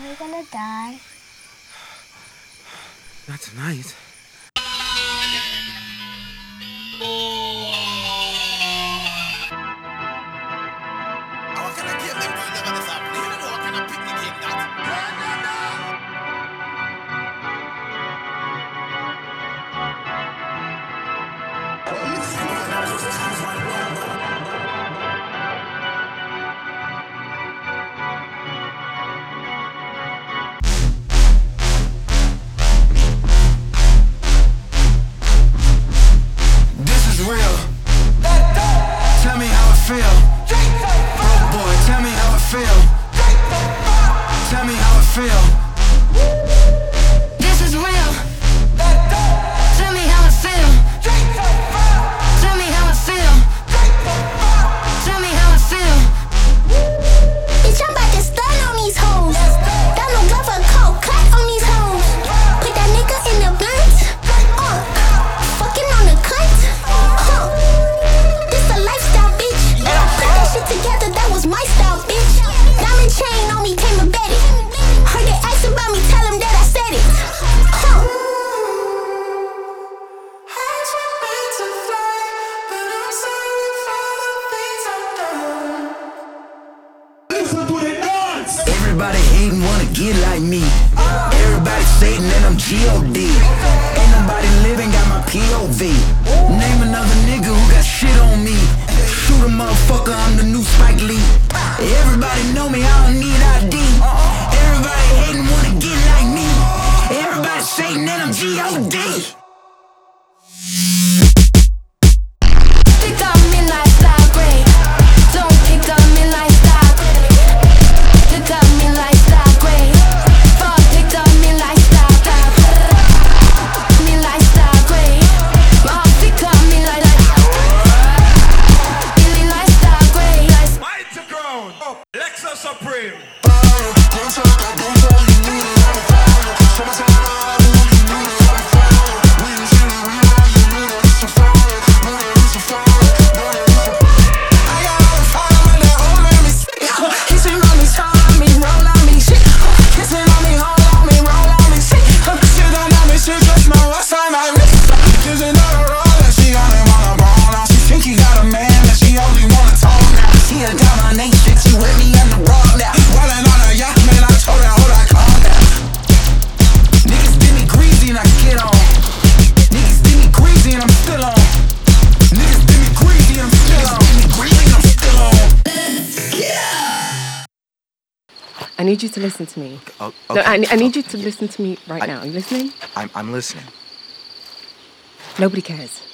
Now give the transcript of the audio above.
we gonna die? Not tonight. Tell me how it feel. Broke boy, tell me how it feel. Tell me how it feel. This is real. Tell me how it feel. Tell me how it feel. Tell me how it feel. Bitch, I'm about to stun on these hoes. Got no love for coke, cut on these hoes. Put that nigga in the blunt. Fucking on the cut. This a lifestyle, bitch. And I put that shit together, that was my style, bitch. Diamond chain on me, came embedded. Heard they ask about me, tell them that I said it. Everybody hating wanna get like me. Everybody Satan and I'm G.O.D. Ain't nobody living, got my POV. Name another nigga who got shit on me. Shoot a motherfucker, I'm the new Spike Lee. Everybody know me, I don't need ID. Everybody hating wanna get like me. Everybody Satan and I'm G.O.D. Pick up me lifestyle great. Don't pick up me lifestyle. Pick up me lifestyle great. Fuck, pick up me lifestyle. Me lifestyle great. Pick up me lifestyle. Me lifestyle great. Mighty ground. Lexus Supreme. I need you to listen to me. Okay. No, I need you to listen to me right now. Are you listening? I'm listening. Nobody cares.